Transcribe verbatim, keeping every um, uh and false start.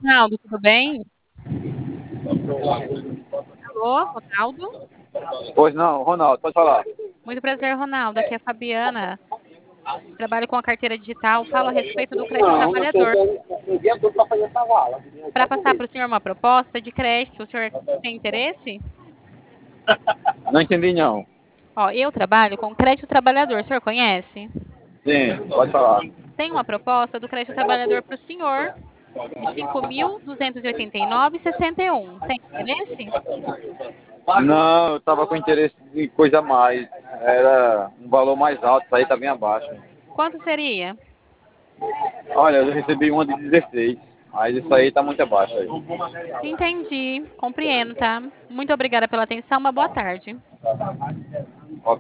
Ronaldo, tudo bem? Alô, Ronaldo? Pois não, Ronaldo, pode falar. Muito prazer, Ronaldo. Aqui é a Fabiana. Trabalho com a carteira digital. Falo a respeito do crédito Não, não sei trabalhador. se eu o dia todo para fazer essa vala. Para passar para o senhor uma proposta de crédito, o senhor tem interesse? Não entendi, não. Ó, eu trabalho com crédito trabalhador. O senhor conhece? Sim, pode falar. Tem uma proposta do crédito trabalhador para o senhor de cinco mil duzentos e oitenta e nove vírgula sessenta e um. Tem interesse? Não, eu estava com interesse de coisa a mais. Era um valor mais alto, isso aí tá bem abaixo. Quanto seria? Olha, eu recebi uma de dezesseis, mas isso aí tá muito abaixo aí. Entendi. Compreendo, tá? Muito obrigada pela atenção. Uma boa tarde.